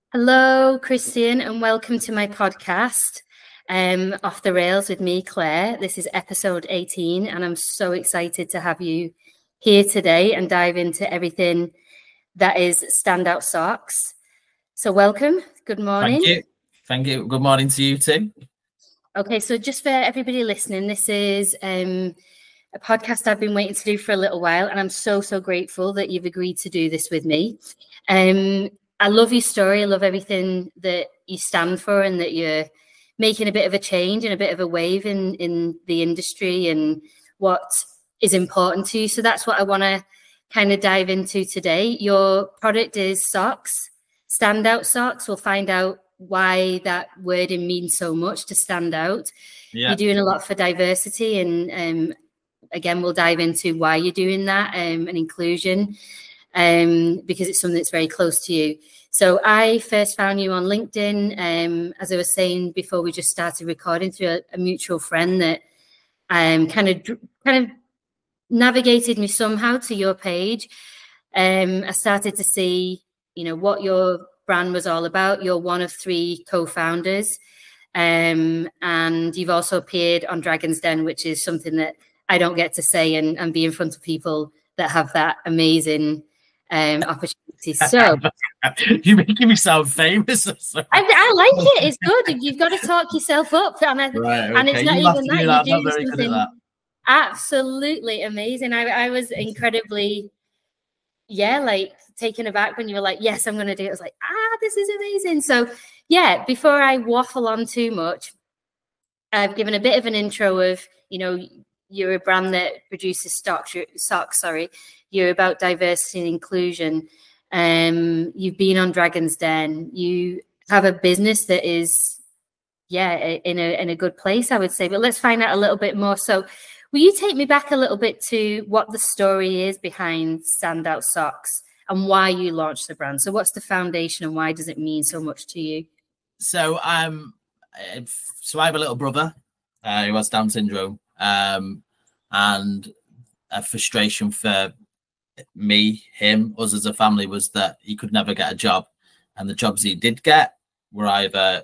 Hello, Christian, and welcome to my podcast, Off the Rails with me, Claire. This is episode 18, and I'm so excited to have you here today and dive into everything that is Standout Socks. So welcome. Good morning. Thank you. Thank you. Good morning to you too. Okay, so just for everybody listening, this is a podcast I've been waiting to do for a little while, and I'm so grateful that you've agreed to do this with me. I love your story. I love everything that you stand for and that you're making a bit of a change and a bit of a wave in the industry and what is important to you. So that's what I want to kind of dive into today. Your product is socks, Standout Socks. We'll find out why that wording means so much, to stand out. Yeah. You're doing a lot for diversity, and again, we'll dive into why you're doing that and inclusion. Because it's something that's very close to you. So I first found you on LinkedIn, as I was saying before we just started recording, through a mutual friend that kind of navigated me somehow to your page. I started to see, what your brand was all about. You're one of 3 co-founders, and you've also appeared on Dragon's Den, which is something that I don't get to say and be in front of people that have that amazing opportunity. So you're making me sound famous. I like it. It's good. You've got to talk yourself up, and it's not even that. You're doing something absolutely amazing. I was incredibly, taken aback when you were like, "Yes, I'm going to do it." I was like, this is amazing. So before I waffle on too much, I've given a bit of an intro of, you're a brand that produces socks. You're about diversity and inclusion. You've been on Dragon's Den. You have a business that is, in a good place, I would say. But let's find out a little bit more. So will you take me back a little bit to what the story is behind Standout Socks and why you launched the brand? So what's the foundation and why does it mean so much to you? So I have a little brother who has Down syndrome, and a frustration for me, him, us as a family was that he could never get a job, and the jobs he did get were either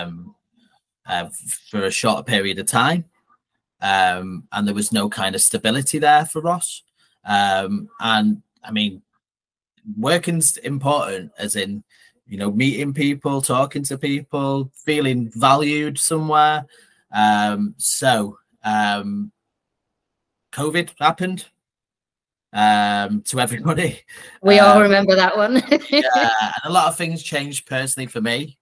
for a shorter period of time, and there was no kind of stability there for Ross. And I mean, working's important, as in, meeting people, talking to people, feeling valued somewhere. So COVID happened to everybody. We all remember that one. And a lot of things changed personally for me.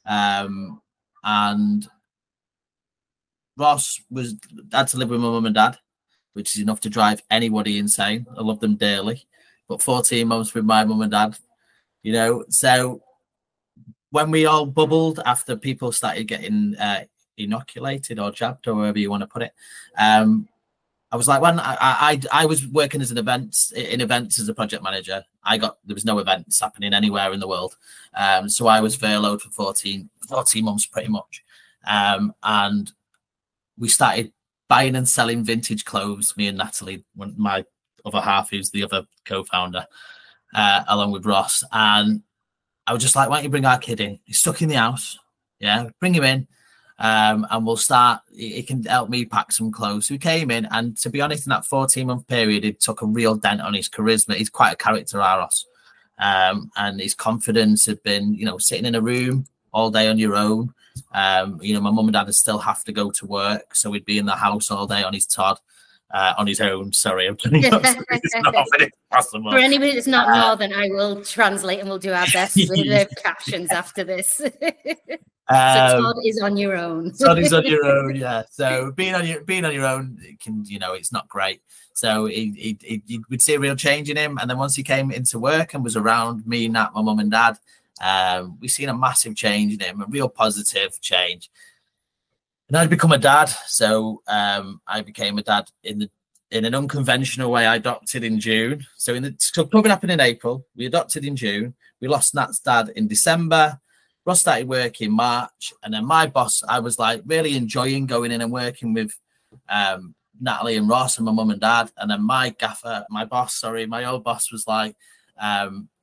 And Ross had to live with my mum and dad, which is enough to drive anybody insane. I love them dearly. But 14 months with my mum and dad, so when we all bubbled after people started getting inoculated or jabbed, or however you want to put it, I was like, when I was working as events as a project manager, there was no events happening anywhere in the world. So I was furloughed for 14 months pretty much. And we started buying and selling vintage clothes, me and Natalie, my other half, who's the other co-founder, along with Ross. And I was just like, why don't you bring our kid in? He's stuck in the house. Yeah, bring him in. And we'll start, it can help me pack some clothes. So he came in, and to be honest, in that 14-month period, it took a real dent on his charisma. He's quite a character, Ross. And his confidence had been, sitting in a room all day on your own. My mum and dad would still have to go to work. So he'd be in the house all day on his Todd. On his own, sorry, I'm it's not possible. For anybody that's not Northern, I will translate and we'll do our best with the captions after this. So Todd is on your own. Todd is on your own, yeah. So being on your own, it can, it's not great. So we'd see a real change in him, and then once he came into work and was around me, Nat, my mum and dad, we've seen a massive change in him, a real positive change. And I'd become a dad, so I became a dad in an unconventional way. I adopted in June. So COVID happened in April. We adopted in June. We lost Nat's dad in December. Ross started work in March, and then my boss, I was like really enjoying going in and working with Natalie and Ross and my mum and dad. And then my old boss was like,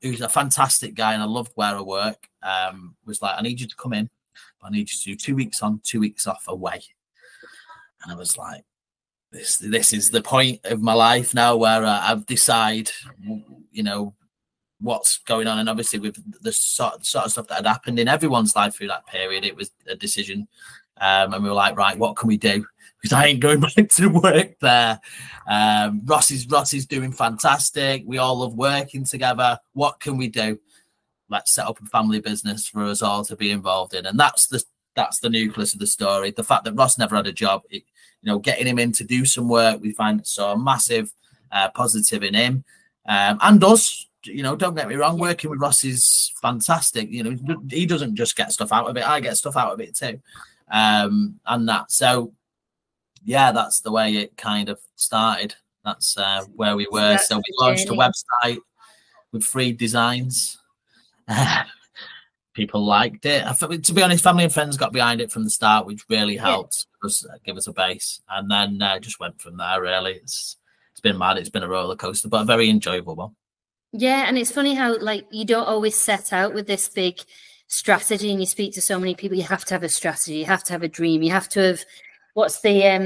who's a fantastic guy and I loved where I work, was like, I need you to come in. I need you to do 2 weeks on, 2 weeks off away. And I was like, this is the point of my life now where I've decided, you know, what's going on. And obviously with the sort of stuff that had happened in everyone's life through that period, it was a decision. And we were like, right, what can we do? Because I ain't going back to work there. Ross is doing fantastic. We all love working together. What can we do? Let's set up a family business for us all to be involved in. And that's the nucleus of the story. The fact that Ross never had a job, getting him in to do some work, we find so massive positive in him and us. Don't get me wrong, working with Ross is fantastic. He doesn't just get stuff out of it. I get stuff out of it too. And that. So, yeah, that's the way it kind of started. That's where we were. So we launched a website with free designs. People liked it. To be honest, family and friends got behind it from the start, which really helped us give us a base. And then just went from there, really. It's been mad. It's been a roller coaster, but a very enjoyable one. Yeah, and it's funny how, like, you don't always set out with this big strategy, and you speak to so many people. You have to have a strategy. You have to have a dream. You have to have, because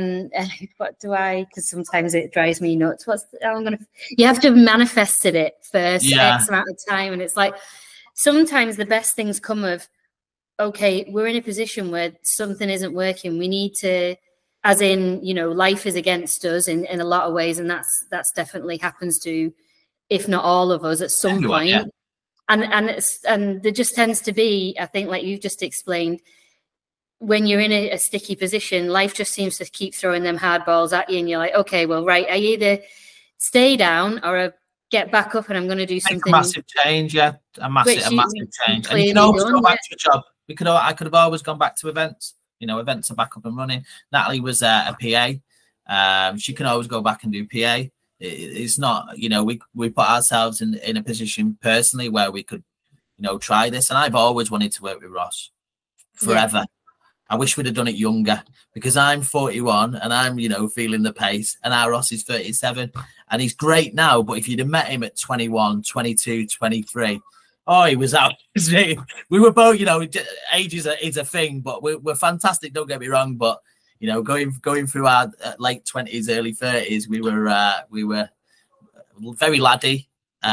sometimes it drives me nuts. You have to have manifested it first X amount of time. And it's like, sometimes the best things come of, okay, we're in a position where something isn't working. We need to, as in, life is against us in a lot of ways. And that's definitely happens to, if not all of us at some point. Yeah. And there just tends to be, I think, like you've just explained, when you're in a sticky position, life just seems to keep throwing them hard balls at you. And you're like, okay, well, right, I either stay down or I get back up and I'm going to do something. A massive change, yeah. A massive change. And you can always go back to a job. I could have always gone back to events. Events are back up and running. Natalie was a PA. She can always go back and do PA. It's not, we put ourselves in a position personally where we could, try this. And I've always wanted to work with Ross forever. Yeah. I wish we'd have done it younger, because I'm 41 and I'm, feeling the pace, and our Ross is 37 and he's great now. But if you'd have met him at 21, 22, 23, he was out. We were both, age is a thing, but we're fantastic. Don't get me wrong. But, going through our late 20s, early 30s, we were very laddie.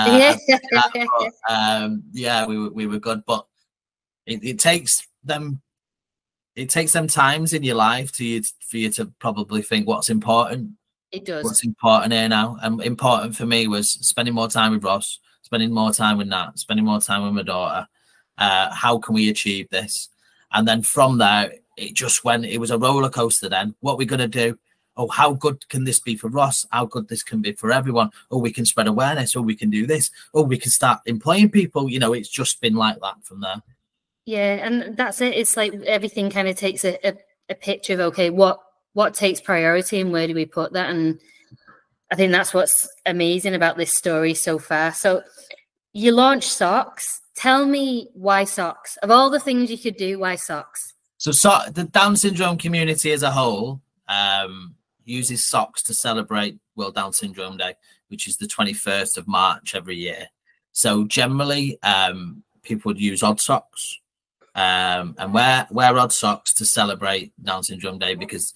We were good. But it takes them. It takes them times in your life for you to probably think what's important. It does. What's important here now. And important for me was spending more time with Ross, spending more time with Nat, spending more time with my daughter. How can we achieve this? And then from there, it was a roller coaster then. What are we going to do? Oh, how good can this be for Ross? How good this can be for everyone? Oh, we can spread awareness. Oh, we can do this. Oh, we can start employing people. It's just been like that from there. Yeah, and that's it. It's like everything kind of takes a picture of, okay, what takes priority and where do we put that? And I think that's what's amazing about this story so far. So you launched socks. Tell me why socks? Of all the things you could do, why socks? So the Down syndrome community as a whole uses socks to celebrate World Down Syndrome Day, which is the 21st of March every year. So generally, people would use odd socks. And wear odd socks to celebrate Down Syndrome Day, because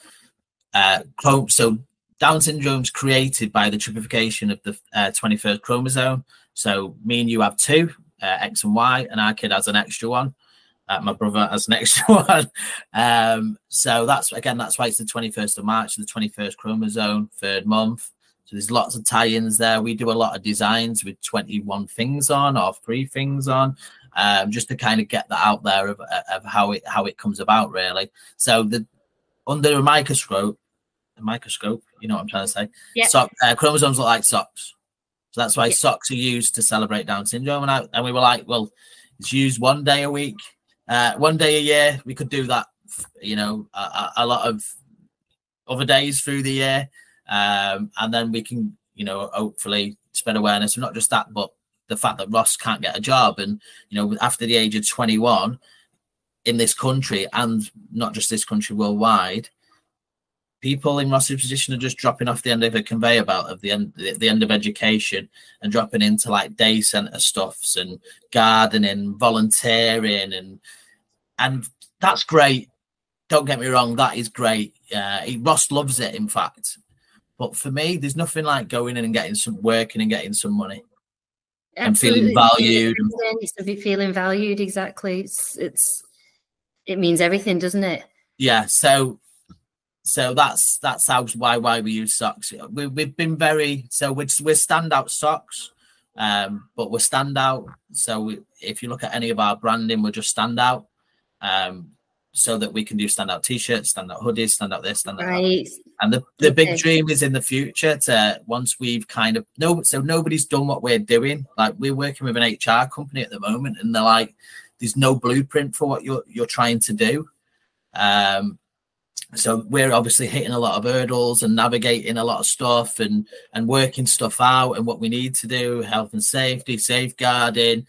so Down syndrome's created by the triplication of the 21st chromosome. So me and you have two, X and Y, and our kid has an extra one. My brother has an extra one. So that's why it's the 21st of March, the 21st chromosome, third month. So there's lots of tie-ins there. We do a lot of designs with 21 things on or 3 things on. Just to kind of get that out there of how it comes about, really. So under a microscope, you know what I'm trying to say? Yeah. Chromosomes look like socks. So that's why socks are used to celebrate Down syndrome. And we were like, well, it's used one day a week, one day a year. We could do that, a lot of other days through the year. And then we can, hopefully spread awareness of not just that, but the fact that Ross can't get a job. And, after the age of 21 in this country, and not just this country, worldwide, people in Ross's position are just dropping off the end of a conveyor belt of the end of education and dropping into like day centre stuffs and gardening, volunteering, and that's great. Don't get me wrong, that is great. Ross loves it, in fact. But for me, there's nothing like going in and getting some working and getting some money. Absolutely. And feeling valued. Feeling valued, exactly. It means everything, doesn't it? Yeah. So that's why we use socks. We've been we're standout socks, but we're standout. So if you look at any of our branding, we're just standout. So that we can do standout t-shirts, standout hoodies, standout this, standout that. And the big dream is in the future to once we've kind of nobody's done what we're doing. Like we're working with an HR company at the moment, and they're like, there's no blueprint for what you're trying to do. So we're obviously hitting a lot of hurdles and navigating a lot of stuff and working stuff out and what we need to do, health and safety, safeguarding.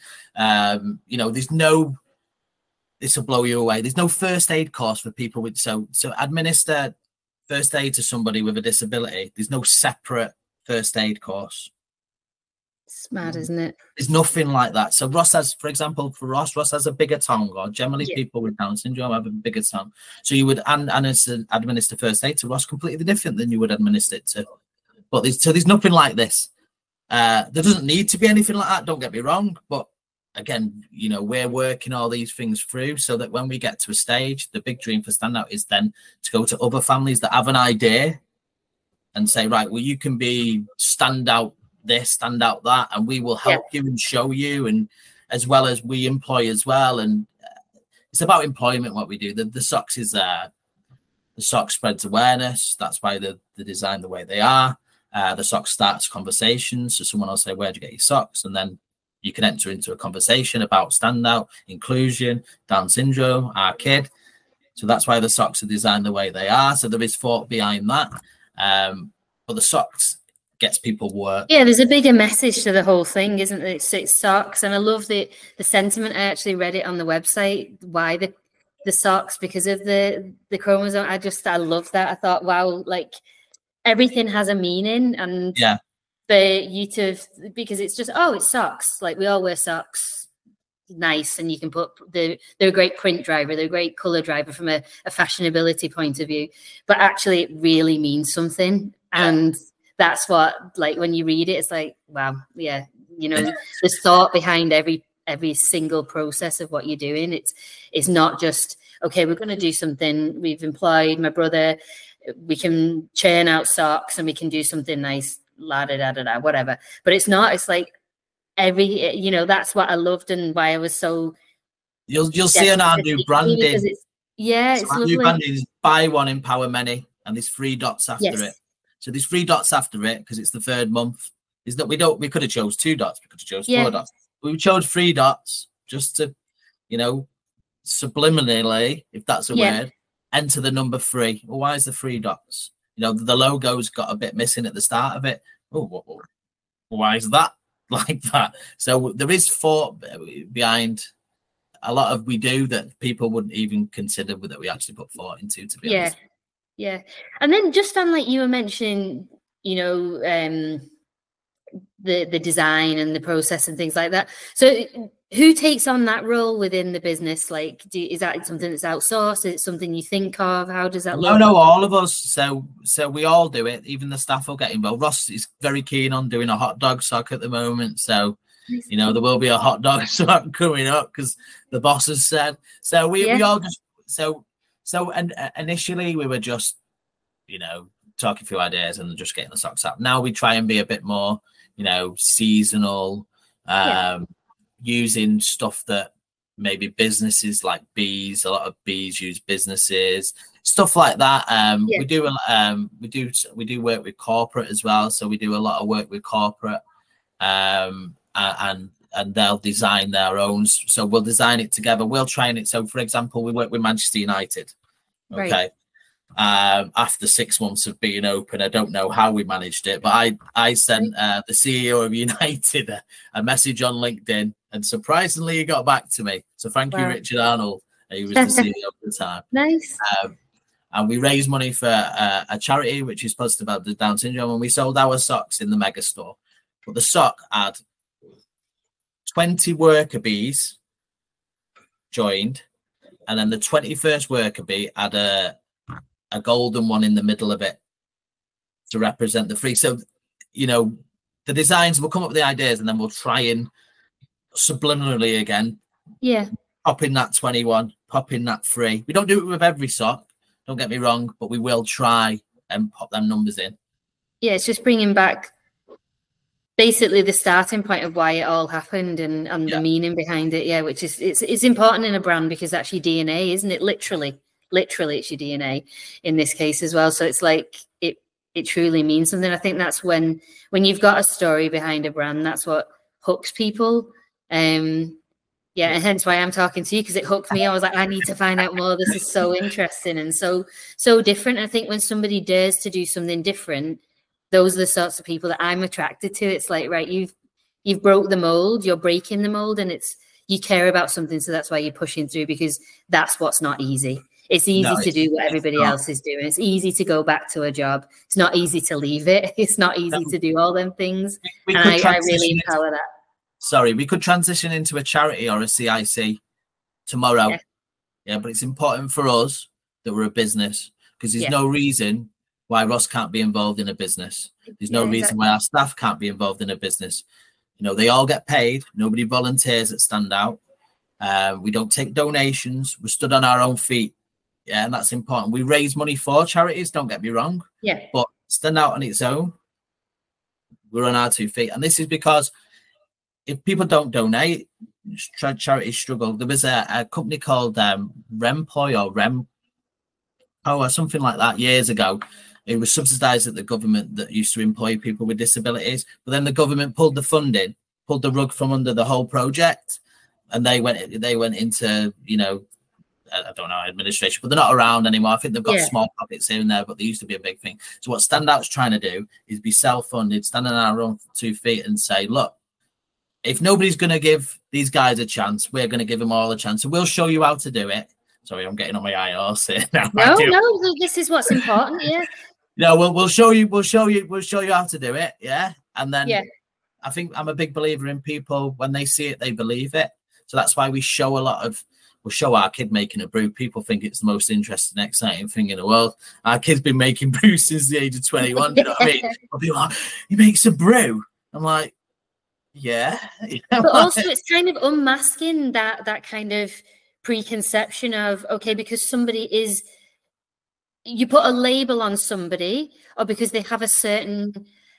This will blow you away. There's no first aid course for people with so administer first aid to somebody with a disability. There's no separate first aid course. It's mad, isn't it? There's nothing like that. So Ross has, for example, Ross has a bigger tongue, or generally people with Down syndrome have a bigger tongue. So you would administer first aid to Ross completely different than you would administer it to. But there's nothing like this. There doesn't need to be anything like that. Don't get me wrong, but again, we're working all these things through so that when we get to a stage, the big dream for Standout is then to go to other families that have an idea and say, right, well, you can be Standout this, Standout that, and we will help you and show you, and as well as we employ as well. And it's about employment, what we do. The socks is the sock spreads awareness. That's why they're designed the way they are. The sock starts conversations. So someone will say, where'd you get your socks? And then you can enter into a conversation about Standout, inclusion, Down syndrome, our kid. So that's why the socks are designed the way they are. So there is thought behind that. But the socks gets people work. Yeah, there's a bigger message to the whole thing, isn't there? It's socks. And I love the sentiment. I actually read it on the website, why the socks, because of the chromosome. I love that. I thought, wow, like everything has a meaning. And for you to, because it's just, it's socks. Like we all wear socks, nice, and you can they're a great print driver, they're a great color driver from a fashionability point of view, but actually it really means something. And that's what, like, when you read it, it's like, wow, there's thought behind every single process of what you're doing. It's not just, okay, we're going to do something, we've employed my brother, we can churn out socks and we can do something nice, whatever. But it's not. It's like that's what I loved and why I was so. You'll see on our new branding. It's new branding is buy one, empower many, and there's 3 dots after it. So there's 3 dots after it because it's the 3rd month. We could have chose 2 dots, we could have chose 4 dots. We chose 3 dots just to, subliminally, if that's a word, enter the number 3. Well, why is the 3 dots? The logo's got a bit missing at the start of it. Oh, why is that like that? So there is thought behind a lot of we do that people wouldn't even consider that we actually put thought into, to be honest. Yeah. And then just on, like you were mentioning, the design and the process and things like that. So who takes on that role within the business? Like, is that something that's outsourced? Is it something you think of? How does that look? No, all of us. So we all do it. Even the staff will get involved. Ross is very keen on doing a hot dog sock at the moment. So, there will be a hot dog sock coming up because the boss has said. So we all just, and initially we were just, talking through ideas and just getting the socks up. Now we try and be a bit more, seasonal, using stuff that maybe businesses like bees, a lot of bees use businesses, stuff like that. We do work with corporate as well. So we do a lot of work with corporate, and they'll design their own. So we'll design it together. We'll train it. So for example, we work with Manchester United. Okay. Right. After 6 months of being open, I don't know how we managed it, but I sent the CEO of United a message on LinkedIn, and surprisingly, he got back to me. So thank you, Richard Arnold. He was the CEO at the time. Nice. and we raised money for a charity which is positive about the Down syndrome, and we sold our socks in the mega store. But the sock had 20 worker bees joined, and then the 21st worker bee had a golden one in the middle of it to represent the free. So, you know, the designs, we'll come up with the ideas, and then we'll try and subliminally again, pop in that 21, pop in that 3. We don't do it with every sock, don't get me wrong, but we will try and pop them numbers in. Yeah, it's just bringing back basically the starting point of why it all happened and the meaning behind it. Yeah, which is it's important in a brand because that's your DNA, isn't it? Literally it's your DNA in this case as well. So it's like it truly means something. I think that's when you've got a story behind a brand, that's what hooks people. And hence why I'm talking to you, because it hooked me. I was like, I need to find out more. This is so interesting and so different. I think when somebody dares to do something different, those are the sorts of people that I'm attracted to. It's like, right, you've broke the mold, you're breaking the mold, and you care about something, so that's why you're pushing through, because that's what's not easy. It's easy to do what everybody else is doing. It's easy to go back to a job. It's not easy to leave it. It's not easy to do all them things. And I really empower that. Sorry, we could transition into a charity or a CIC tomorrow. Yeah, but it's important for us that we're a business, because there's no reason why Ross can't be involved in a business. There's no reason why our staff can't be involved in a business. You know, they all get paid. Nobody volunteers at Stand Out. We don't take donations. We're stood on our own feet. Yeah, and that's important. We raise money for charities, don't get me wrong. Yeah. But Stand Out on its own, we're on our 2 feet. And this is because if people don't donate, charities struggle. There was a company called Remploy or Rem or something like that years ago. It was subsidised at the government that used to employ people with disabilities. But then the government pulled the funding, pulled the rug from under the whole project, and they went into, you know, I don't know, administration, but they're not around anymore. I think they've got small pockets here and there, but they used to be a big thing. So what Stand Out's trying to do is be self-funded, stand on our own 2 feet and say, look, if nobody's going to give these guys a chance, we're going to give them all a chance. So we'll show you how to do it. Sorry, I'm getting on my high horse here now. No, this is what's important. Yeah. No, we'll show you how to do it. Yeah. And then I think I'm a big believer in people, when they see it, they believe it. So that's why we'll show our kid making a brew. People think it's the most interesting, exciting thing in the world. Our kid's been making brew since the age of 21. You know what I mean? People are like, he makes a brew. I'm like, yeah. But also it's kind of unmasking that kind of preconception of, okay, because you put a label on somebody, or because they have a certain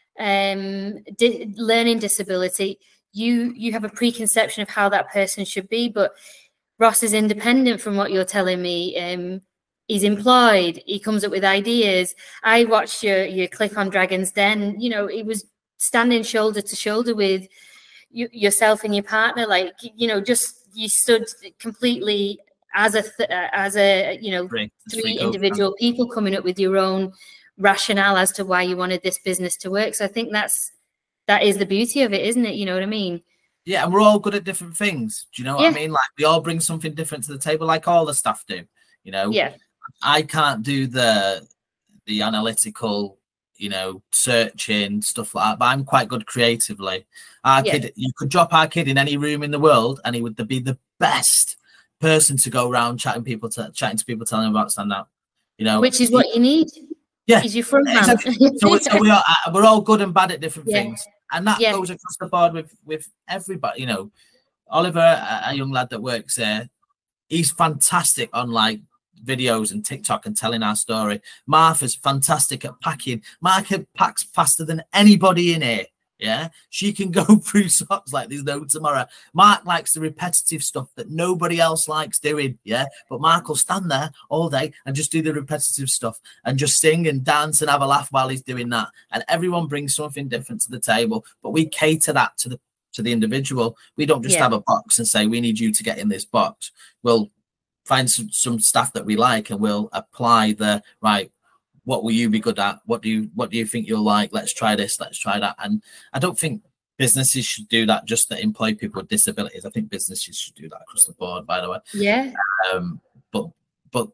learning disability, you have a preconception of how that person should be. But Ross is independent from what you're telling me. He's employed. He comes up with ideas. I watched your clip on Dragon's Den. You know, he was standing shoulder to shoulder with yourself and your partner. Like, you know, just you stood completely as a you know, three individual people coming up with your own rationale as to why you wanted this business to work. So I think that is the beauty of it, isn't it? You know what I mean? Yeah, and we're all good at different things. Do you know what I mean? Like, we all bring something different to the table, like all the staff do. You know, I can't do the analytical, you know, searching stuff like that, but I'm quite good creatively. Kid, you could drop our kid in any room in the world, and he would be the best person to go around chatting to people, telling them about Stand Out. You know, which is what you need. Yeah, he's your front man. Exactly. So we're all good and bad at different things. And that goes across the board with everybody. You know, Oliver, a young lad that works there, he's fantastic on like videos and TikTok and telling our story. Martha's fantastic at packing. Martha packs faster than anybody in here. Yeah, she can go through socks like there's no tomorrow. Mark likes the repetitive stuff that nobody else likes doing. Yeah, but Mark will stand there all day and just do the repetitive stuff and just sing and dance and have a laugh while he's doing that. And everyone brings something different to the table, but we cater that to the individual. We don't just have a box and say we need you to get in this box. We'll find some stuff that we like and we'll apply the right. What will you be good at? What do you think you'll like? Let's try this. Let's try that. And I don't think businesses should do that just to employ people with disabilities. I think businesses should do that across the board, by the way. Yeah. But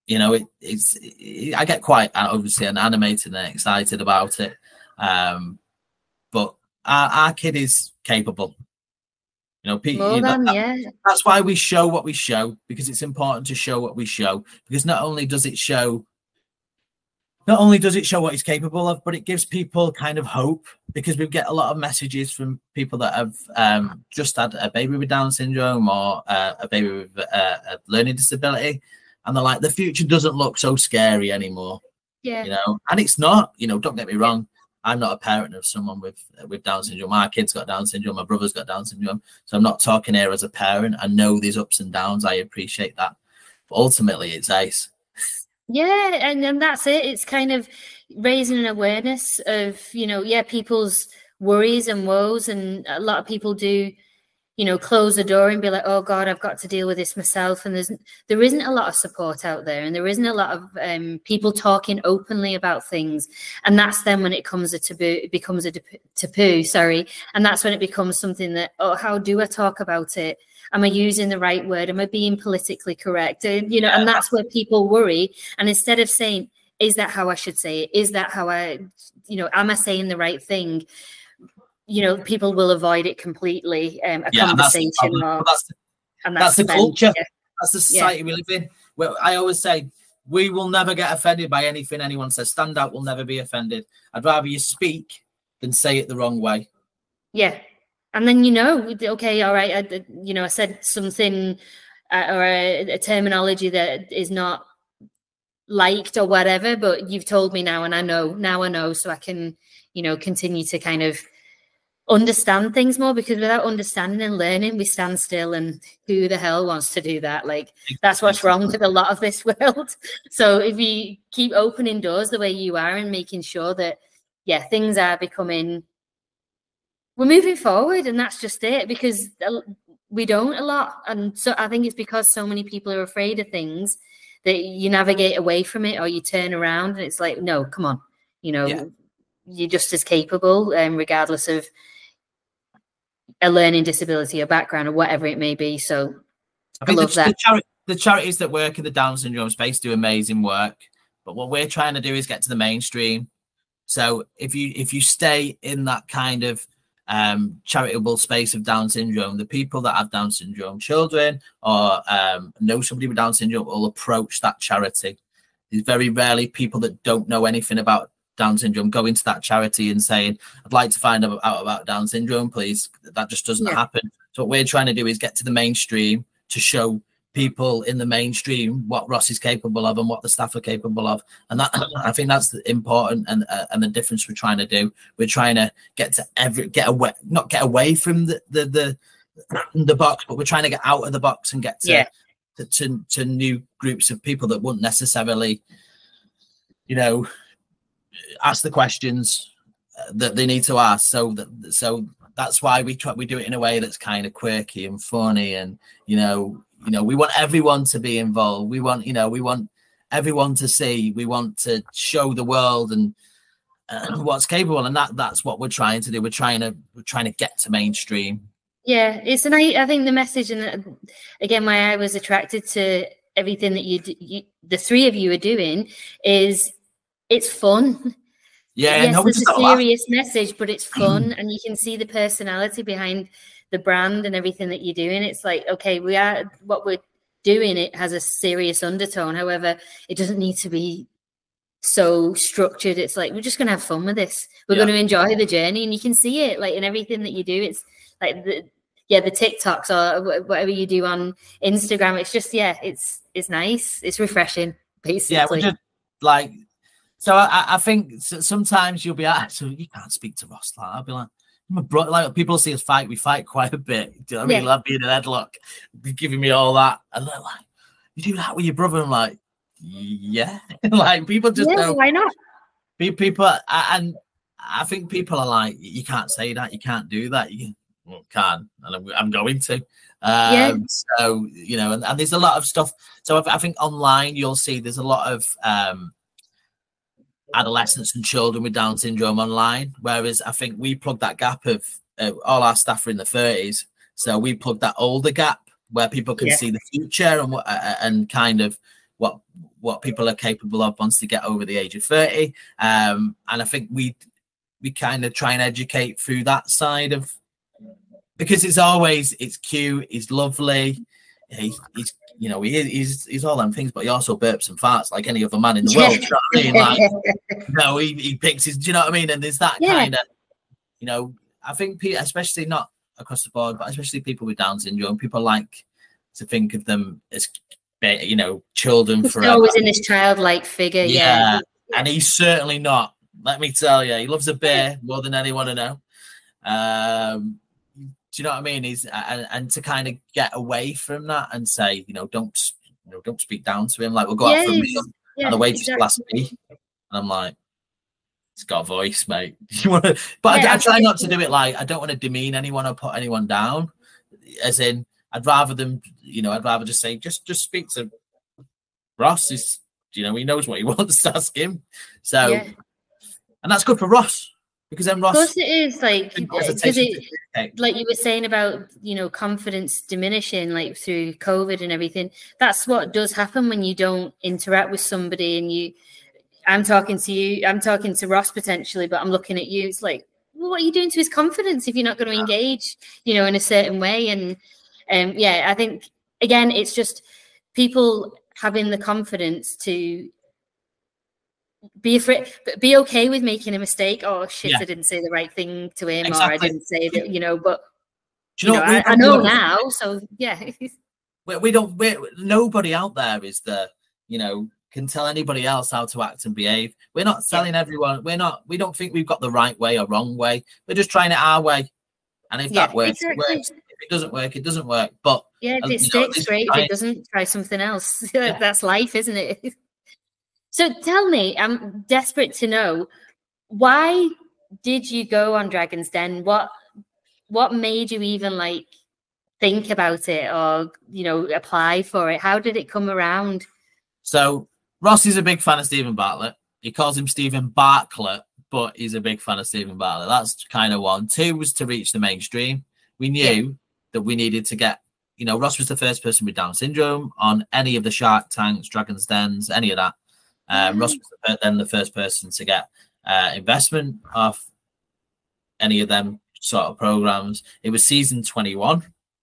I get quite obviously animated and excited about it. But our kid is capable. That's why we show what we show, because it's important to show what we show, because not only does it show what he's capable of, but it gives people kind of hope, because we get a lot of messages from people that have just had a baby with Down syndrome or a baby with a learning disability, and they're like, the future doesn't look so scary anymore. And it's not. Don't get me wrong, I'm not a parent of someone with Down syndrome. My kid's got Down syndrome, my brother's got Down syndrome, so I'm not talking here as a parent. I know these ups and downs, I appreciate that, but ultimately it's Ace. And that's it. It's kind of raising an awareness of, people's worries and woes. And a lot of people do, close the door and be like, oh God, I've got to deal with this myself. And there isn't a lot of support out there, and there isn't a lot of people talking openly about things. And that's then when it becomes a taboo, sorry. And that's when it becomes something that, oh, how do I talk about it? Am I using the right word? Am I being politically correct? And that's where people worry. And instead of saying, is that how I should say it? Is that how am I saying the right thing? People will avoid it completely. Conversation. That's the culture. Yeah. That's the society we live in. Well, I always say, we will never get offended by anything anyone says. Stand Out will never be offended. I'd rather you speak than say it the wrong way. Yeah. And then, okay, all right, I said something or a terminology that is not liked or whatever, but you've told me now, and I know, so I can, continue to kind of understand things more, because without understanding and learning, we stand still, and who the hell wants to do that? Like, that's what's wrong with a lot of this world. So if you keep opening doors the way you are and making sure that, things are becoming, we're moving forward, and that's just it, because we don't a lot. And so I think it's because so many people are afraid of things that you navigate away from it, or you turn around and it's like, no, come on, you're just as capable, regardless of a learning disability or background or whatever it may be. So I love that. The charities that work in the Down syndrome space do amazing work, but what we're trying to do is get to the mainstream. So if you stay in that kind of charitable space of Down syndrome, the people that have Down syndrome children or know somebody with Down syndrome will approach that charity. There's very rarely people that don't know anything about Down syndrome go into that charity and saying, I'd like to find out about Down syndrome, please. That just doesn't happen. So what we're trying to do is get to the mainstream to show people in the mainstream what Ross is capable of and what the staff are capable of, and that, I think that's important, and the difference we're trying to do. We're trying to get away from the box, but we're trying to get out of the box and get to new groups of people that wouldn't necessarily, ask the questions that they need to ask. So that's why we do it in a way that's kind of quirky and funny, and we want everyone to be involved. We want everyone to see. We want to show the world and what's capable, and that's what we're trying to do. We're trying to get to mainstream. Yeah, I think the message, and again, why I was attracted to everything that the three of you are doing is it's fun. Yeah, yes, there's a serious message, but it's fun, and you can see the personality behind the brand and everything that you're doing. It's like, okay, what we're doing, it has a serious undertone. However, it doesn't need to be so structured. It's like, we're just going to have fun with this. We're going to enjoy the journey, and you can see it like in everything that you do. It's like the TikToks or whatever you do on Instagram. It's just, it's nice. It's refreshing, basically. Yeah, we're just like, so I think sometimes you'll be asked, so you can't speak to Ross. Like, I'll be like, like people see us fight, we fight quite a bit. Do you know what I mean? Love being in a headlock, giving me all that, and they're like, "You do that with your brother?" I'm like, "Yeah." Like, people just know. Why not? People, and I think people are like, "You can't say that. You can't do that." You can, and I'm going to. So and there's a lot of stuff. So I think online you'll see there's a lot of adolescents and children with Down syndrome online, whereas I think we plug that gap of all our staff are in the 30s, so we plug that older gap where people can see the future and kind of what what people are capable of once they get over the age of 30. And I think we kind of try and educate through that side of, because it's cute, he's lovely, he's you know, he's all them things, but he also burps and farts like any other man in the world. You know what I mean? Like, you know, he picks his, do you know what I mean? And there's that kind of, you know, I think people, especially not across the board, but especially people with Down syndrome, people like to think of them as, you know, children forever. Always in this childlike figure, yeah. And he's certainly not. Let me tell you, he loves a beer more than anyone I know. Do you know what I mean? He's and to kind of get away from that and say, you know, don't speak down to him. Like, we'll go out for a meal, and the waitress will ask me, and I'm like, it's got a voice, mate. But I try not to do it like, I don't want to demean anyone or put anyone down. As in, I'd rather just say, just speak to Ross. Is, you know, he knows what he wants to ask him. So, and that's good for Ross. Because then Ross, of course it is, like, because like you were saying about, you know, confidence diminishing like through COVID and everything. That's what does happen when you don't interact with somebody. And I'm talking to you, I'm talking to Ross potentially, but I'm looking at you. It's like, well, what are you doing to his confidence if you're not going to engage, you know, in a certain way? And I think again, it's just people having the confidence to be afraid, be okay with making a mistake. Oh shit, I didn't say the right thing to him, or I didn't say that, you know, but do you know, I know now, so yeah. Nobody out there is you know, can tell anybody else how to act and behave. We're not telling everyone, we don't think we've got the right way or wrong way. We're just trying it our way. And if that works, it works. If it doesn't work, it doesn't work. But if it sticks, great. If it doesn't, try something else. That's life, isn't it? So tell me, I'm desperate to know, why did you go on Dragon's Den? What made you even like think about it or, you know, apply for it? How did it come around? So Ross is a big fan of Stephen Bartlett. He calls him Stephen Bartlett, but he's a big fan of Stephen Bartlett. That's kind of one. Two was to reach the mainstream. We knew that we needed to get, you know, Ross was the first person with Down syndrome on any of the Shark Tanks, Dragon's Dens, any of that. Ross was then the first person to get investment off any of them sort of programs. It was season 21.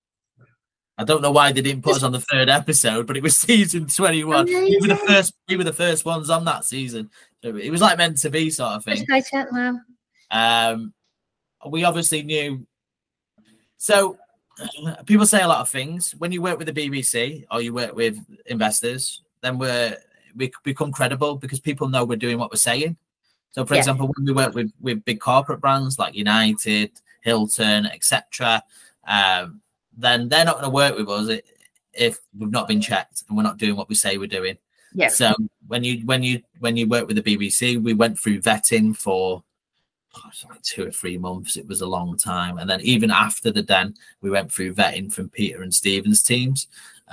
I don't know why they didn't put us on the third episode, but it was season 21. We were the first ones on that season. So it was like meant to be, sort of thing. We obviously knew. So people say a lot of things. When you work with the BBC or you work with investors, then we become credible because people know we're doing what we're saying. So, for example, when we work with big corporate brands like United, Hilton, etc., then they're not going to work with us if we've not been checked and we're not doing what we say we're doing. Yeah. So when you work with the BBC, we went through vetting for like 2 or 3 months. It was a long time, and then even after the Den, we went through vetting from Peter and Stephen's teams.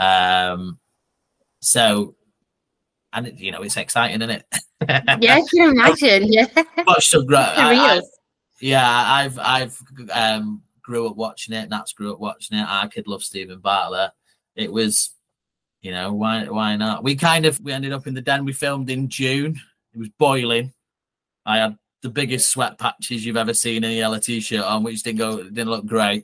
So. And you know, it's exciting, isn't it? Yeah, I can imagine. Yeah, I've grew up watching it. Nats grew up watching it. Our kid loves Stephen Bartlett. It was, you know, why not? We ended up in the Den. We filmed in June. It was boiling. I had the biggest sweat patches you've ever seen in a yellow t-shirt on, which didn't look great.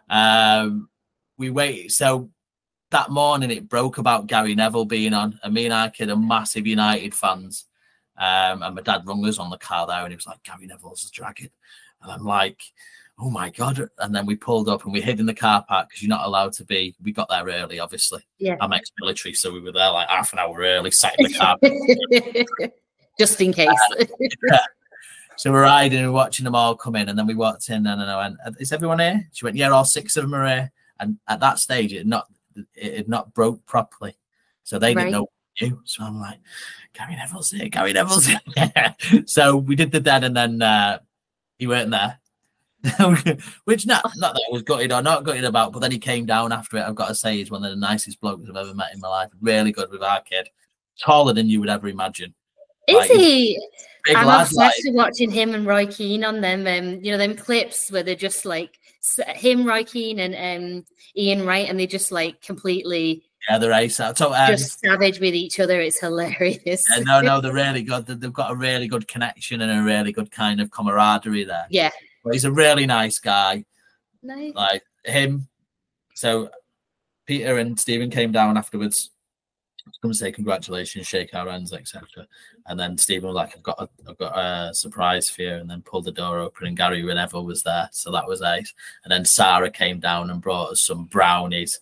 So. That morning, it broke about Gary Neville being on, and me and our kid are massive United fans. And my dad rung us on the car there, and he was like, "Gary Neville's the Dragon," and I'm like, "Oh my god!" And then we pulled up and we hid in the car park because you're not allowed to be. We got there early, obviously. Yeah, I'm ex-military, so we were there like half an hour early, sat in the car, just in case. So we're riding and watching them all come in, and then we walked in, and I went, "Is everyone here?" She went, "Yeah, all 6 of them are here." And at that stage, it had not broke properly, so they didn't know what to do. So I'm like, Gary Neville's here. So we did the Den, and then he weren't there, which not that I was gutted or not gutted about, but then he came down after it. I've got to say, he's one of the nicest blokes I've ever met in my life. Really good with our kid, taller than you would ever imagine. Is he? I'm obsessed with watching him and Roy Keane on them. You know, them clips where they're just like him, Roy Keane, and Ian Wright, and they just like completely Yeah, they're ace. So, just savage with each other. It's hilarious. No, they're really good. They've got a really good connection and a really good kind of camaraderie there. Yeah. But he's a really nice guy. Nice. Like him. So Peter and Stephen came down afterwards. Come and say congratulations, shake our hands, etc. And then Stephen was like, "I've got a surprise for you," and then pulled the door open, and Gary Wineville was there, so that was ace. And then Sarah came down and brought us some brownies.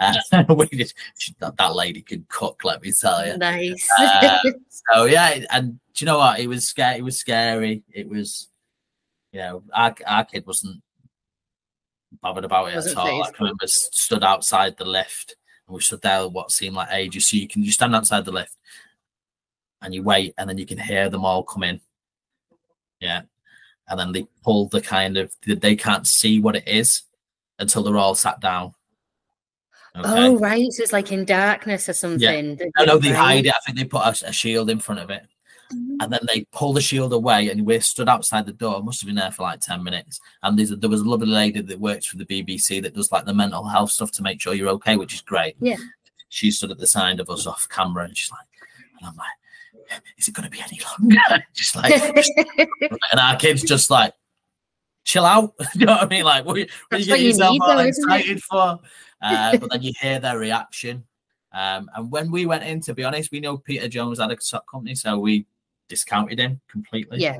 That lady could cook, let me tell you. Nice. So yeah, and do you know what? It was scary. It was scary. It was, our kid wasn't bothered about it at all. I remember stood outside the lift. And we stood there what seemed like ages. So you stand outside the lift and you wait, and then you can hear them all come in. Yeah. And then they pull the they can't see what it is until they're all sat down. Okay. Oh, right. So it's like in darkness or something. Yeah. No, they hide it. I think they put a shield in front of it. And then they pull the shield away, and we stood outside the door. Must have been there for like 10 minutes. And there was a lovely lady that works for the BBC that does like the mental health stuff to make sure you're okay, which is great. Yeah. She stood at the side of us off camera, and she's like, and I'm like, is it going to be any longer? Just like, and our kids just like, chill out. You know what I mean? Like, what you get yourself all excited for? But then you hear their reaction. And when we went in, to be honest, we know Peter Jones had a sock company, so we discounted him completely. Yeah.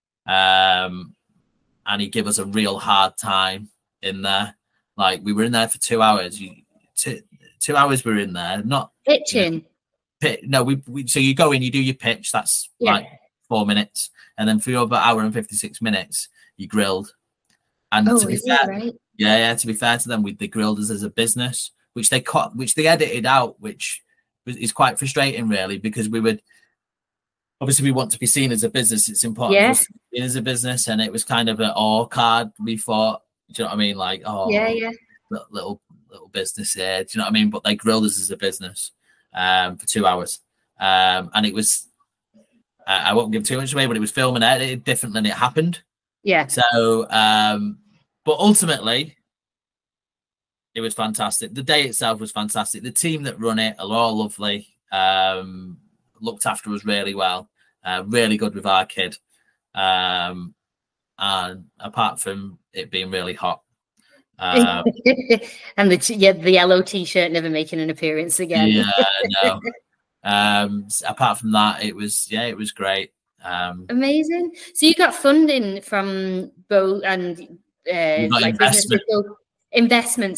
And he gave us a real hard time in there. Like, we were in there for 2 hours. 2 hours we were in there, not pitching. So you go in, you do your pitch. That's like 4 minutes, and then for your other hour and 56 minutes, you grilled. And to be fair, right? To be fair to them, they grilled us as a business, which they edited out, which is quite frustrating, really, because we want to be seen as a business. It's important for us to be seen as a business, and it was kind of an or card. We thought, do you know what I mean? Like, little business here. Do you know what I mean? But they grilled us as a business for 2 hours, and it was. I won't give too much away, but it was filmed and edited different than it happened. Yeah. So, but ultimately, it was fantastic. The day itself was fantastic. The team that run it are all lovely. Looked after us really well. Really good with our kid. And apart from it being really hot. And the yellow T-shirt never making an appearance again. Yeah, no. Apart from that, it was great. Amazing. So you got funding from both and like investment.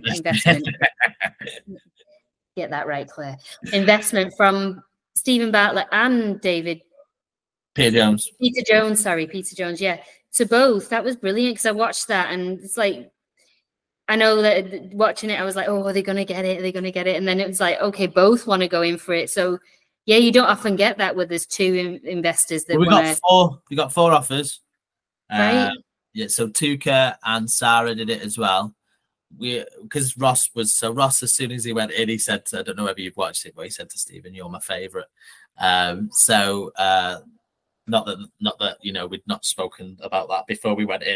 Get that right, Claire. Investment from Stephen Bartlett and Peter Jones. Peter Jones. Yeah. So both. That was brilliant because I watched that, and it's like, I know that watching it, I was like, oh, are they going to get it? Are they going to get it? And then it was like, okay, both want to go in for it. So yeah, you don't often get that with there's two investors that we got four offers. Right. So Tuka and Sarah did it as well. Because Ross, as soon as he went in, he said, I don't know whether you've watched it, but he said to Stephen, "You're my favourite." Not that we'd not spoken about that before we went in.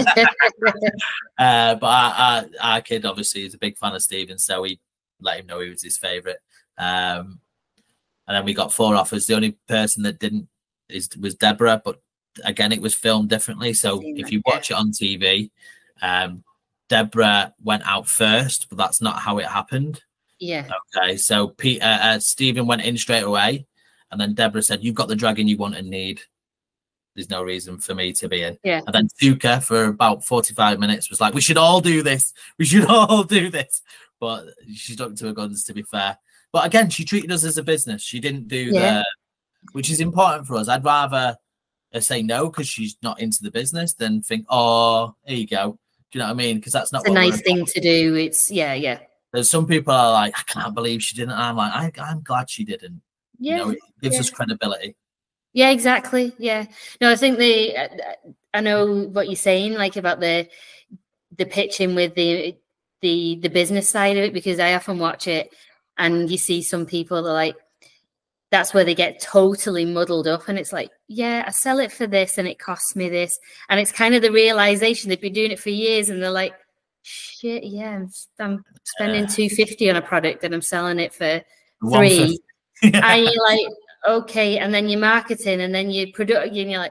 But our kid obviously is a big fan of Stephen, so we let him know he was his favourite. And then we got 4 offers. The only person that didn't was Deborah, but again, it was filmed differently. So if you watch it on TV, Deborah went out first, but that's not how it happened. Yeah. Okay. So Stephen went in straight away, and then Deborah said, "You've got the dragon you want and need. There's no reason for me to be in." Yeah. And then Tuka for about 45 minutes was like, "We should all do this. We should all do this." But she stuck to her guns, to be fair. But again, she treated us as a business. She didn't do which is important for us. I'd rather say no because she's not into the business than think, "Oh, here you go." Do you know what I mean? Because that's not a nice thing to do. It's There's some people are like, "I can't believe she didn't." I'm like, I'm glad she didn't. Yeah, it gives us credibility. Yeah, exactly. Yeah. No, I think I know what you're saying, like about the pitching with the business side of it, because I often watch it and you see some people that are like, that's where they get totally muddled up, and it's like, yeah, I sell it for this and it costs me this, and it's kind of the realization they've been doing it for years, and they're like, shit, yeah, I'm spending $250 on a product and I'm selling it for $3. Yeah. And you're like, okay, and then you're marketing and then you product, and you're like,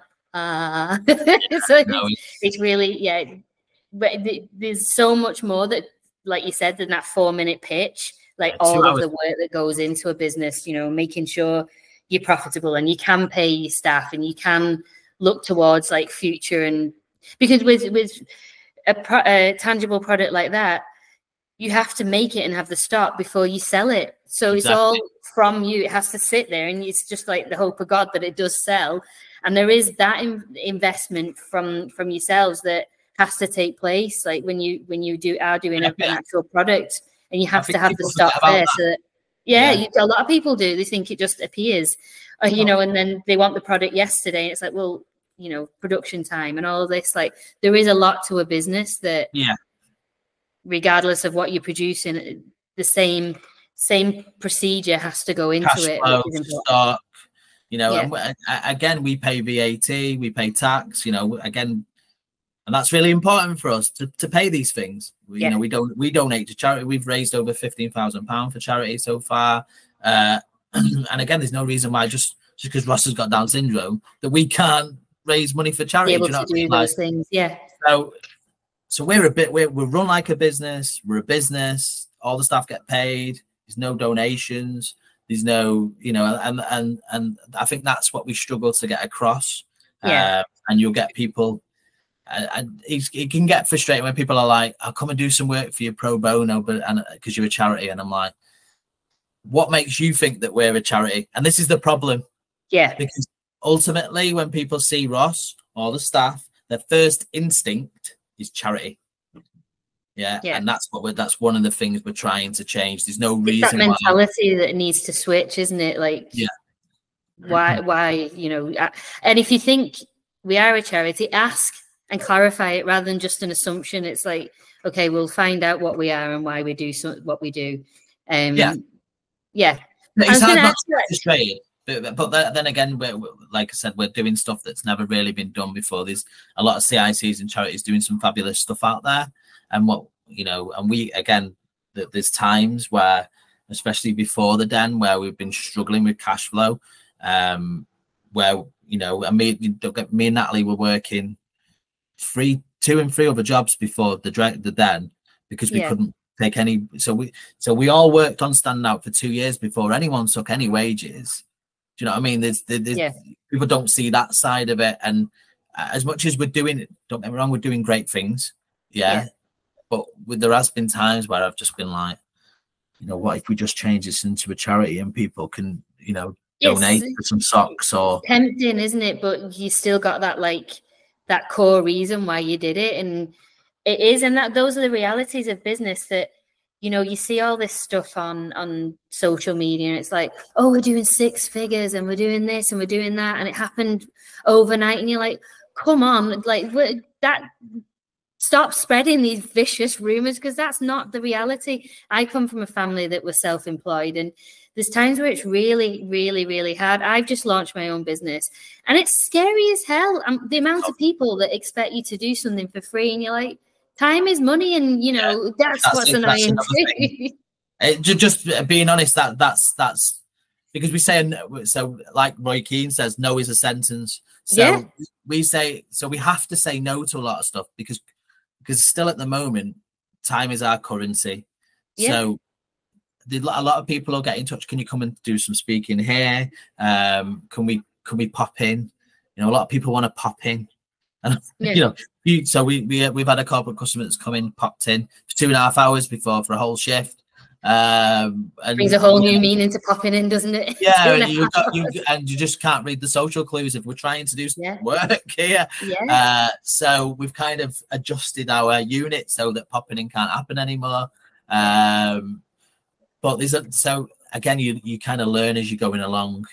so it's really, yeah. But there's so much more that, like you said, than that 4-minute pitch. Like all of the work that goes into a business, making sure you're profitable and you can pay your staff and you can look towards like future. And because with a tangible product like that, you have to make it and have the stock before you sell it. So It's all from you. It has to sit there, and it's just like the hope of God that it does sell. And there is that investment from yourselves that has to take place. Like when you are doing an actual product, and you have to have the stock there. So that, a lot of people do. They think it just appears, and then they want the product yesterday. And it's like, well, production time and all of this. Like there is a lot to a business that, regardless of what you're producing, the same procedure has to go into Cash it. Flow, stock, and again, we pay VAT, we pay tax, again, and that's really important for us to pay these things. We donate to charity. We've raised over £15,000 for charity so far. And again, there's no reason why just because Ross has got Down syndrome that we can't raise money for charity. Be able to do those things, yeah. So we're run like a business. We're a business. All the staff get paid. There's no donations. There's no, and I think that's what we struggle to get across. Yeah. And you'll get people, and it can get frustrating when people are like, "I'll come and do some work for you pro bono," because you're a charity, and I'm like, "What makes you think that we're a charity?" And this is the problem. Yeah. Because ultimately, when people see Ross or the staff, their first instinct is charity. Yeah. And that's one of the things we're trying to change. There's no reason. That mentality that needs to switch, isn't it? Like, why, and if you think we are a charity, ask and clarify it rather than just an assumption. It's like, okay, we'll find out what we are and why we do what we do. It's hard not to frustrate. But then again, like I said, we're doing stuff that's never really been done before. There's a lot of CICs and charities doing some fabulous stuff out there. And there's times where, especially before the Den, where we've been struggling with cash flow, where, and me and Natalie were working 2 and 3 other jobs before the Den because we couldn't take any. So we all worked on standing out for 2 years before anyone took any wages. Do you know what I mean? There's people don't see that side of it. And as much as we're doing it, don't get me wrong, we're doing great things. Yeah. But there has been times where I've just been like, what if we just change this into a charity and people can, donate for some socks or tempting, isn't it? But you still got that core reason why you did it. And it is, and those are the realities of business that, you see all this stuff on social media and it's like, oh, we're doing 6 figures and we're doing this and we're doing that. And it happened overnight. And you're like, come on, stop spreading these vicious rumors because that's not the reality. I come from a family that was self-employed, and there's times where it's really, really, really hard. I've just launched my own business and it's scary as hell. The amount of people that expect you to do something for free and you're like, time is money, and that's what's annoying too. Just being honest, that's because we say so. Like Roy Keane says, no is a sentence. So we say we have to say no to a lot of stuff because still at the moment, time is our currency. Yeah. So a lot of people will get in touch. Can you come and do some speaking here? Can we pop in? A lot of people want to pop in. And so we've had a corporate customer that's come in, popped in for 2.5 hours before for a whole shift. And brings a whole new meaning to popping in, doesn't it? Yeah, and you just can't read the social clues if we're trying to do some work here. Yeah. So we've kind of adjusted our unit so that popping in can't happen anymore. But so again, you kind of learn as you're going along,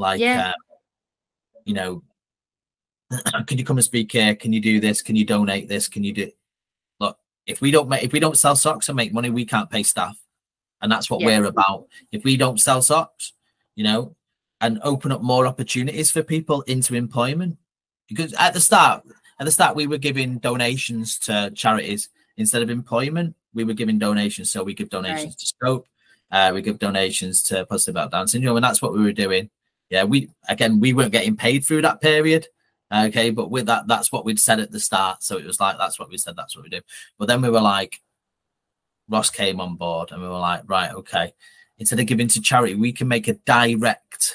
can you come and speak here? Can you do this? Can you donate this? Can you do? Look, if we don't sell socks and make money, we can't pay staff, and that's what we're about. If we don't sell socks, and open up more opportunities for people into employment, because at the start we were giving donations to charities instead of employment, we were giving donations. So we give donations to Scope, we give donations to Positive About Down Syndrome, and that's what we were doing. Yeah, we weren't getting paid through that period. Okay, but with that, that's what we'd said at the start. So it was like, that's what we said, that's what we do. But then we were like, Ross came on board and we were like, right, okay, instead of giving to charity, we can make a direct,